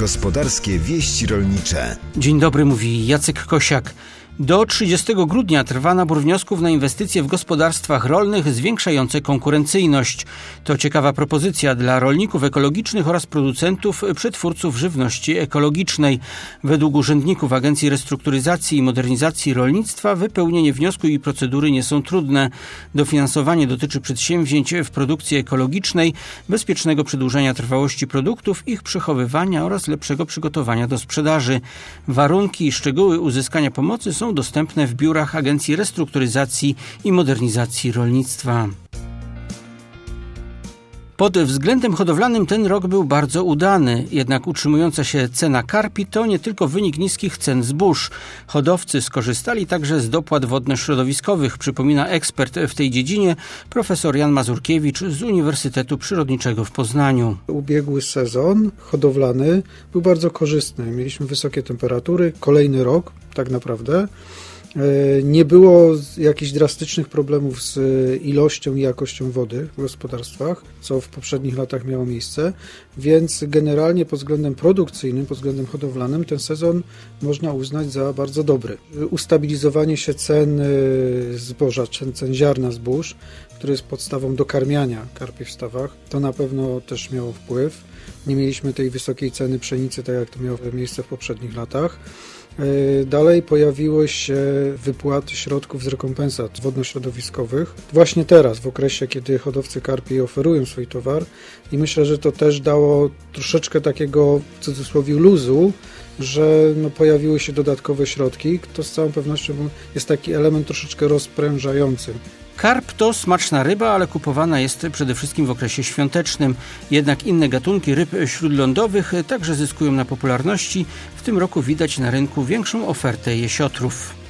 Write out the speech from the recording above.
Gospodarskie wieści rolnicze. Dzień dobry, mówi Jacek Kosiak. Do 30 grudnia trwa nabór wniosków na inwestycje w gospodarstwach rolnych zwiększające konkurencyjność. To ciekawa propozycja dla rolników ekologicznych oraz producentów, przetwórców żywności ekologicznej. Według urzędników Agencji Restrukturyzacji i Modernizacji Rolnictwa wypełnienie wniosku i procedury nie są trudne. Dofinansowanie dotyczy przedsięwzięć w produkcji ekologicznej, bezpiecznego przedłużenia trwałości produktów, ich przechowywania oraz lepszego przygotowania do sprzedaży. Warunki i szczegóły uzyskania pomocy są dostępne w biurach Agencji Restrukturyzacji i Modernizacji Rolnictwa. Pod względem hodowlanym ten rok był bardzo udany, jednak utrzymująca się cena karpi to nie tylko wynik niskich cen zbóż. Hodowcy skorzystali także z dopłat wodno-środowiskowych, przypomina ekspert w tej dziedzinie profesor Jan Mazurkiewicz z Uniwersytetu Przyrodniczego w Poznaniu. Ubiegły sezon hodowlany był bardzo korzystny. Mieliśmy wysokie temperatury, kolejny rok tak naprawdę. Nie było jakichś drastycznych problemów z ilością i jakością wody w gospodarstwach, co w poprzednich latach miało miejsce, więc generalnie pod względem produkcyjnym, pod względem hodowlanym ten sezon można uznać za bardzo dobry. Ustabilizowanie się cen zboża, cen ziarna zbóż, które jest podstawą do karmiania karpi w stawach, to na pewno też miało wpływ. Nie mieliśmy tej wysokiej ceny pszenicy, tak jak to miało miejsce w poprzednich latach. Dalej pojawiły się wypłaty środków z rekompensat wodno-środowiskowych. Właśnie teraz, w okresie, kiedy hodowcy karpi oferują swój towar i myślę, że to też dało troszeczkę takiego, w cudzysłowie, luzu, że pojawiły się dodatkowe środki. To z całą pewnością jest taki element troszeczkę rozprężający. Karp to smaczna ryba, ale kupowana jest przede wszystkim w okresie świątecznym. Jednak inne gatunki ryb śródlądowych także zyskują na popularności. W tym roku widać na rynku większą ofertę jesiotrów.